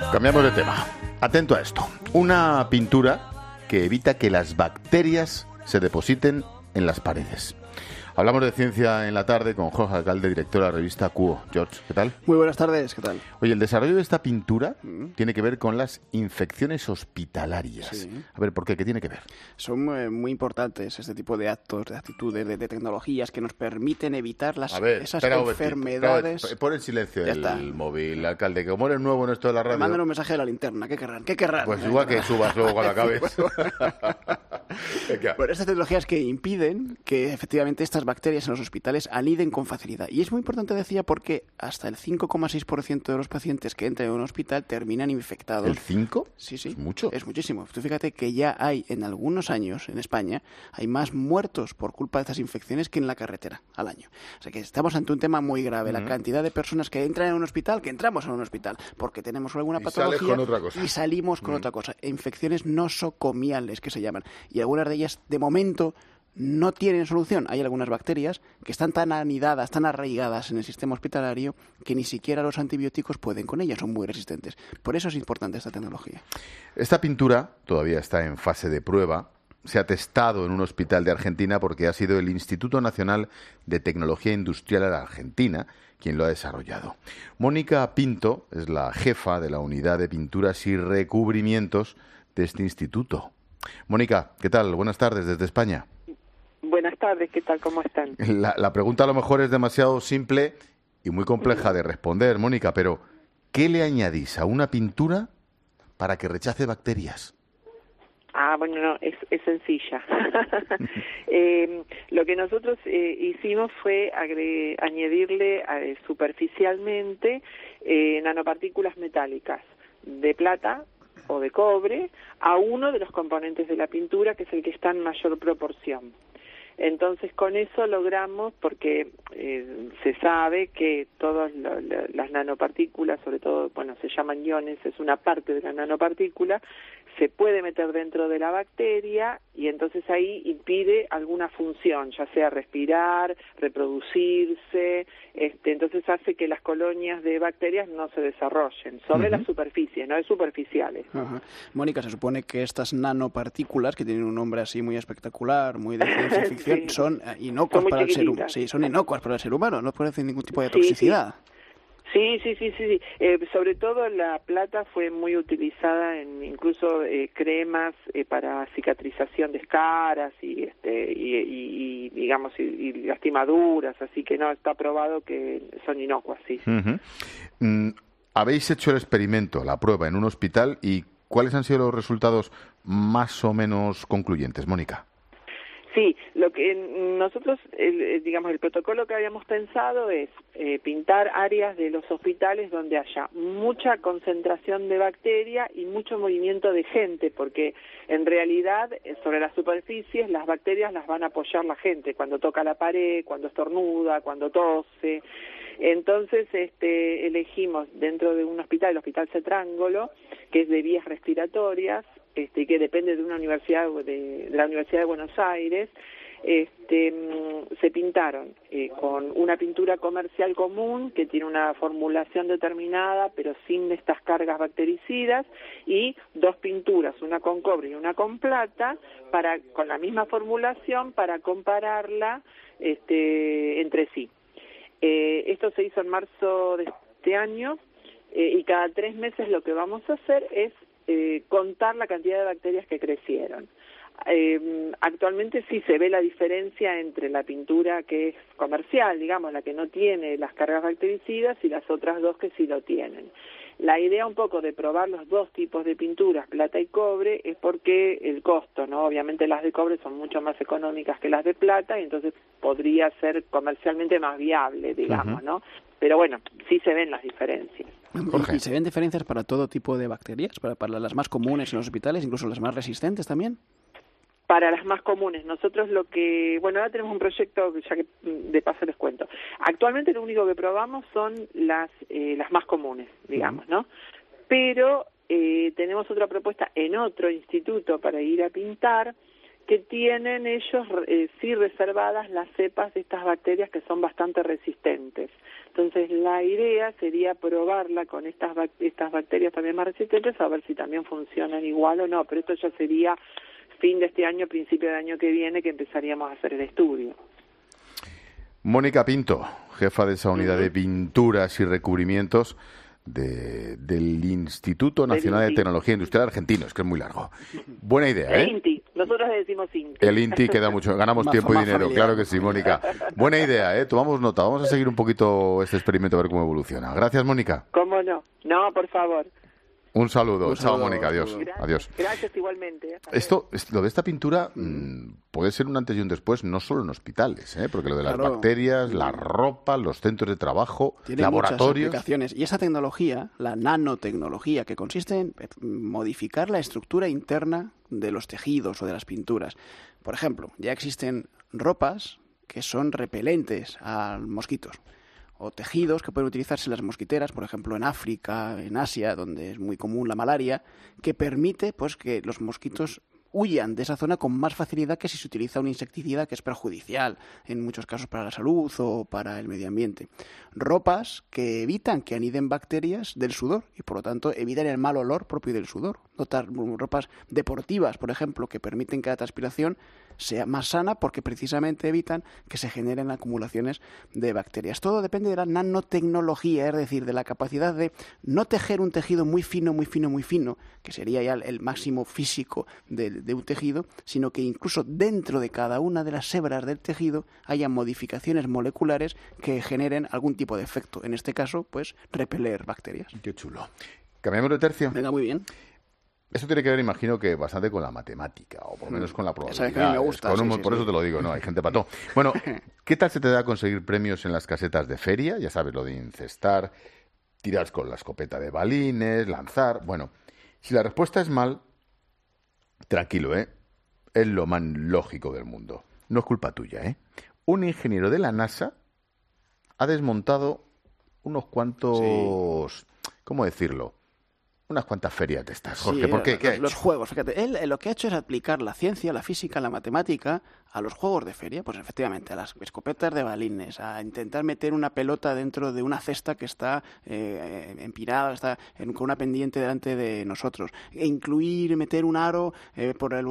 Cambiamos de tema. Atento a esto. Una pintura que evita que las bacterias se depositen en las paredes. Hablamos de ciencia en la tarde con Jorge Alcalde, director de la revista Cuo. George, ¿qué tal? Muy buenas tardes, ¿qué tal? Oye, el desarrollo de esta pintura tiene que ver con las infecciones hospitalarias. Sí. A ver, ¿por qué? ¿Qué tiene que ver? Son muy importantes este tipo de actos, de actitudes, de tecnologías que nos permiten evitar esas enfermedades. Pon en silencio Ya el está. móvil, alcalde, que como eres nuevo en esto de la radio. Mandan un mensaje de la linterna, ¿qué querrán? ¿Qué querrán? Pues igual que subas luego cuando acabes. Venga. Bueno, estas tecnologías que impiden que efectivamente estas bacterias en los hospitales aniden con facilidad. Y es muy importante, decía, porque hasta el 5,6% de los pacientes que entran en un hospital terminan infectados. ¿El 5? Sí, sí. Es mucho. Es muchísimo. Tú fíjate que ya hay, en algunos años, en España, hay más muertos por culpa de estas infecciones que en la carretera al año. O sea que estamos ante un tema muy grave. La cantidad de personas que entran en un hospital, que entramos en un hospital, porque tenemos alguna patología sales con otra cosa. y salimos con otra cosa. Infecciones nosocomiales, que se llaman. Y algunas de ellas, de momento, no tienen solución. Hay algunas bacterias que están tan anidadas, tan arraigadas en el sistema hospitalario que ni siquiera los antibióticos pueden con ellas, son muy resistentes. Por eso es importante esta tecnología. Esta pintura todavía está en fase de prueba. Se ha testado en un hospital de Argentina porque ha sido el Instituto Nacional de Tecnología Industrial de la Argentina quien lo ha desarrollado. Mónica Pinto es la jefa de la unidad de pinturas y recubrimientos de este instituto. Mónica, ¿qué tal? Buenas tardes desde España. Buenas tardes, ¿qué tal? ¿Cómo están? La pregunta a lo mejor es demasiado simple y muy compleja de responder, Mónica, pero ¿qué le añadís a una pintura para que rechace bacterias? Bueno, no, es sencilla. Lo que nosotros hicimos fue añadirle superficialmente nanopartículas metálicas de plata o de cobre a uno de los componentes de la pintura, que es el que está en mayor proporción. Entonces, con eso logramos, porque se sabe que todas las nanopartículas, sobre todo, se llaman iones, es una parte de la nanopartícula, se puede meter dentro de la bacteria y entonces ahí impide alguna función, ya sea respirar, reproducirse, entonces hace que las colonias de bacterias no se desarrollen sobre las superficies, no es superficiales. Ajá. Mónica, se supone que estas nanopartículas, que tienen un nombre así muy espectacular, muy de ciencia ficción, Sí. son inocuas para el ser humano. Sí, son inocuas para el ser humano, no producen ningún tipo de toxicidad. Sí. Sobre todo la plata fue muy utilizada en incluso cremas para cicatrización de escaras y digamos y lastimaduras, así que no, está probado que son inocuas, sí. Habéis hecho el experimento, la prueba en un hospital, y ¿cuáles han sido los resultados más o menos concluyentes, Mónica? Sí, lo que nosotros, el protocolo que habíamos pensado es pintar áreas de los hospitales donde haya mucha concentración de bacteria y mucho movimiento de gente, porque en realidad sobre las superficies las bacterias las van a apoyar la gente cuando toca la pared, cuando estornuda, cuando tose. Entonces elegimos dentro de un hospital, el Hospital Cetrángulo, que es de vías respiratorias, que depende de una universidad, de la Universidad de Buenos Aires, se pintaron con una pintura comercial común que tiene una formulación determinada pero sin estas cargas bactericidas, y dos pinturas, una con cobre y una con plata, con la misma formulación para compararla entre sí. Esto se hizo en marzo de este año y cada 3 meses lo que vamos a hacer es contar la cantidad de bacterias que crecieron. Actualmente sí se ve la diferencia entre la pintura que es comercial, digamos, la que no tiene las cargas bactericidas, y las otras dos que sí lo tienen. La idea un poco de probar los dos tipos de pinturas, plata y cobre, es porque el costo, ¿no? Obviamente las de cobre son mucho más económicas que las de plata y entonces podría ser comercialmente más viable, digamos, ¿no? Pero bueno, sí se ven las diferencias. ¿Y se ven diferencias para todo tipo de bacterias? ¿Para las más comunes en los hospitales, incluso las más resistentes también? Para las más comunes, nosotros ahora tenemos un proyecto, ya que de paso les cuento. Actualmente lo único que probamos son las más comunes, digamos, ¿no? Pero tenemos otra propuesta en otro instituto para ir a pintar, que tienen ellos sí reservadas las cepas de estas bacterias que son bastante resistentes. Entonces la idea sería probarla con estas bacterias también más resistentes, a ver si también funcionan igual o no, pero esto ya sería fin de este año, principio del año que viene, que empezaríamos a hacer el estudio. Mónica Pinto, jefa de esa unidad de pinturas y recubrimientos del Instituto Nacional de Tecnología Industrial Argentino, es que es muy largo. Buena idea, ¿eh? El INTI, nosotros le decimos INTI. El INTI queda mucho, ganamos tiempo y dinero, claro que sí, Mónica. Buena idea, ¿eh? Tomamos nota, vamos a seguir un poquito este experimento a ver cómo evoluciona. Gracias, Mónica. ¿Cómo no? No, por favor. Un saludo. Chao, Mónica. Adiós. Gracias. Adiós. Gracias igualmente. Lo de esta pintura puede ser un antes y un después, no solo en hospitales, porque lo de las bacterias, la ropa, los centros de trabajo, tiene laboratorios. Muchas aplicaciones. Y esa tecnología, la nanotecnología, que consiste en modificar la estructura interna de los tejidos o de las pinturas. Por ejemplo, ya existen ropas que son repelentes a mosquitos, o tejidos que pueden utilizarse las mosquiteras, por ejemplo en África, en Asia, donde es muy común la malaria, que permite pues que los mosquitos huyan de esa zona con más facilidad que si se utiliza un insecticida que es perjudicial en muchos casos para la salud o para el medio ambiente. Ropas que evitan que aniden bacterias del sudor y por lo tanto evitan el mal olor propio del sudor. Ropas deportivas, por ejemplo, que permiten que la transpiración sea más sana porque precisamente evitan que se generen acumulaciones de bacterias. Todo depende de la nanotecnología, es decir, de la capacidad de no tejer un tejido muy fino, muy fino, muy fino, que sería ya el máximo físico de un tejido, sino que incluso dentro de cada una de las hebras del tejido haya modificaciones moleculares que generen algún tipo de efecto. En este caso, pues, repeler bacterias. Qué chulo. ¿Cambiamos de tercio? Venga, muy bien. Eso tiene que ver, imagino, que bastante con la matemática, o por lo menos con la probabilidad. Sabes que a mí me gusta. Por eso te lo digo, ¿no? Hay gente pató. Bueno, ¿qué tal se te da conseguir premios en las casetas de feria? Ya sabes, lo de incestar, tirar con la escopeta de balines, lanzar... Bueno, si la respuesta es mal, tranquilo, ¿eh? Es lo más lógico del mundo. No es culpa tuya, ¿eh? Un ingeniero de la NASA ha desmontado unos cuantos... ¿Cómo decirlo? Unas cuantas ferias de estas, Jorge. Sí, ¿Por qué? ¿Qué ha los hecho? juegos, fíjate, él lo que ha hecho es aplicar la ciencia, la física, la matemática a los juegos de feria, pues efectivamente, a las escopetas de balines, a intentar meter una pelota dentro de una cesta que está empinada, con una pendiente delante de nosotros, meter un aro por el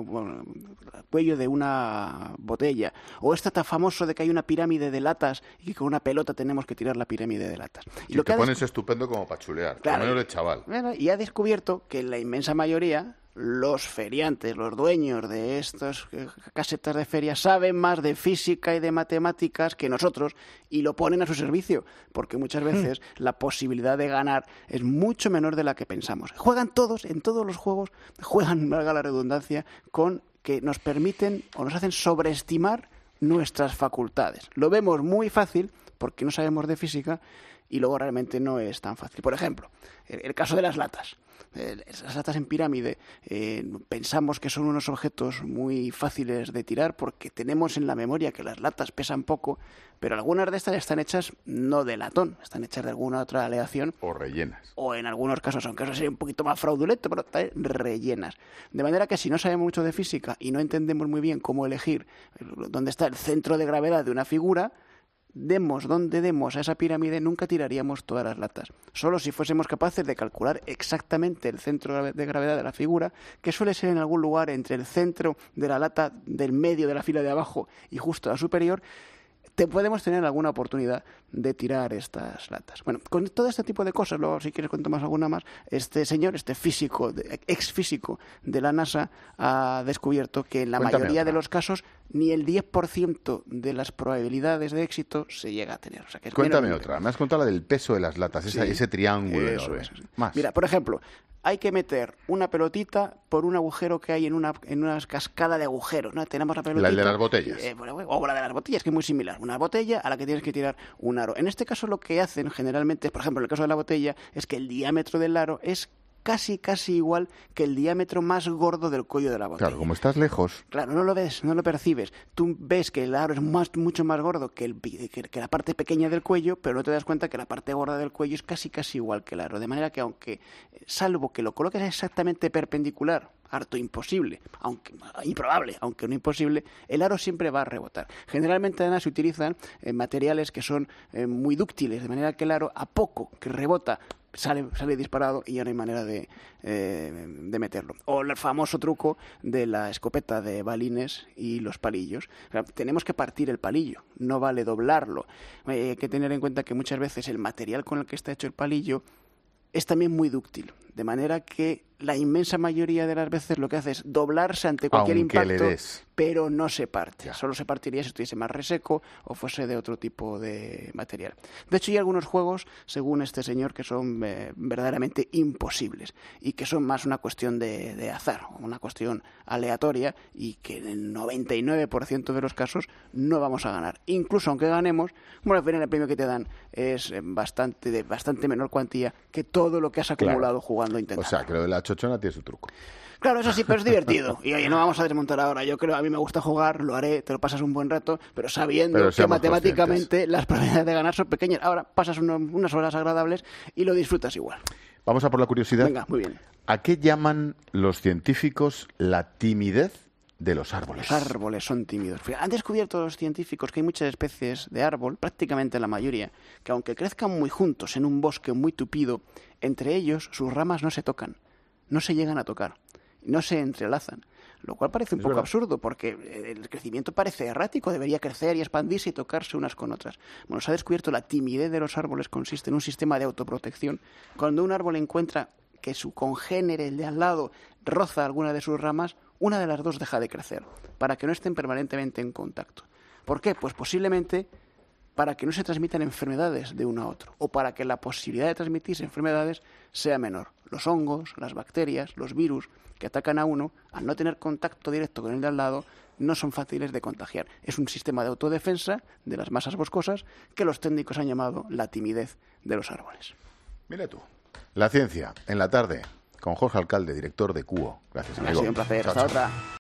cuello de una botella, o tan famoso de que hay una pirámide de latas y que con una pelota tenemos que tirar la pirámide de latas. Y lo que te pones estupendo como para chulear, claro, por lo menos de chaval. Y ha descubierto que en la inmensa mayoría los feriantes, los dueños de estas casetas de feria saben más de física y de matemáticas que nosotros y lo ponen a su servicio, porque muchas veces la posibilidad de ganar es mucho menor de la que pensamos. Juegan todos, en todos los juegos, valga la redundancia, con que nos permiten o nos hacen sobreestimar nuestras facultades. Lo vemos muy fácil porque no sabemos de física y luego realmente no es tan fácil. Por ejemplo, el caso de las latas. Las latas en pirámide pensamos que son unos objetos muy fáciles de tirar porque tenemos en la memoria que las latas pesan poco, pero algunas de estas están hechas no de latón, están hechas de alguna otra aleación. O rellenas. O en algunos casos, aunque eso sería un poquito más fraudulento, pero rellenas. De manera que si no sabemos mucho de física y no entendemos muy bien cómo elegir dónde está el centro de gravedad de una figura, donde demos a esa pirámide, nunca tiraríamos todas las latas. Solo si fuésemos capaces de calcular exactamente el centro de gravedad de la figura, que suele ser en algún lugar entre el centro de la lata del medio de la fila de abajo y justo la superior, podemos tener alguna oportunidad de tirar estas latas. Bueno, con todo este tipo de cosas, luego si quieres cuento más alguna más, este señor, ex físico de la NASA, ha descubierto que en la mayoría de los casos ni el 10% de las probabilidades de éxito se llega a tener. O sea, que es Cuéntame otra. Me has contado la del peso de las latas, sí, ese triángulo enorme. Eso. Más. Mira, por ejemplo, hay que meter una pelotita por un agujero que hay en una cascada de agujeros, ¿no? Tenemos la pelotita. La de las botellas. O la de las botellas, que es muy similar. Una botella a la que tienes que tirar un aro. En este caso lo que hacen generalmente, por ejemplo, en el caso de la botella, es que el diámetro del aro es casi igual que el diámetro más gordo del cuello de la botella. Claro, como estás lejos. Claro, no lo ves, no lo percibes. Tú ves que el aro es mucho más gordo que la parte pequeña del cuello, pero no te das cuenta que la parte gorda del cuello es casi igual que el aro. De manera que salvo que lo coloques exactamente perpendicular, harto imposible, improbable, aunque no imposible, el aro siempre va a rebotar. Generalmente además se utilizan materiales que son muy dúctiles, de manera que el aro a poco que rebota sale disparado y ya no hay manera de meterlo. O el famoso truco de la escopeta de balines y los palillos. O sea, tenemos que partir el palillo, no vale doblarlo. Hay que tener en cuenta que muchas veces el material con el que está hecho el palillo es también muy dúctil, de manera que la inmensa mayoría de las veces lo que hace es doblarse ante cualquier impacto, pero no se parte. Ya. Solo se partiría si estuviese más reseco o fuese de otro tipo de material. De hecho, hay algunos juegos, según este señor, que son verdaderamente imposibles y que son más una cuestión de azar, una cuestión aleatoria y que en el 99% de los casos no vamos a ganar. Incluso aunque ganemos, bueno, al final el premio que te dan es de bastante menor cuantía que todo lo que has acumulado jugando intentando. O sea, que lo de la chochona tiene su truco. Claro, eso sí, pero es divertido. Y oye, no vamos a desmontar ahora. Yo creo, a mí me gusta jugar, lo haré, te lo pasas un buen rato, pero sabiendo que matemáticamente las probabilidades de ganar son pequeñas. Ahora pasas unas horas agradables y lo disfrutas igual. Vamos a por la curiosidad. Venga, muy bien. ¿A qué llaman los científicos la timidez de los árboles? Los árboles son tímidos. Han descubierto los científicos que hay muchas especies de árbol, prácticamente la mayoría, que aunque crezcan muy juntos en un bosque muy tupido, entre ellos sus ramas no se tocan, no se llegan a tocar, no se entrelazan. Lo cual parece un poco absurdo, porque el crecimiento parece errático, debería crecer y expandirse y tocarse unas con otras. Bueno, se ha descubierto la timidez de los árboles consiste en un sistema de autoprotección. Cuando un árbol encuentra que su congénere, el de al lado, roza alguna de sus ramas, una de las dos deja de crecer, para que no estén permanentemente en contacto. ¿Por qué? Pues posiblemente para que no se transmitan enfermedades de uno a otro, o para que la posibilidad de transmitirse enfermedades sea menor. Los hongos, las bacterias, los virus que atacan a uno, al no tener contacto directo con el de al lado, no son fáciles de contagiar. Es un sistema de autodefensa de las masas boscosas que los técnicos han llamado la timidez de los árboles. Mira tú. La ciencia, en la tarde, con Jorge Alcalde, director de QO. Gracias, amigo. Ha sido un placer. Hasta otra.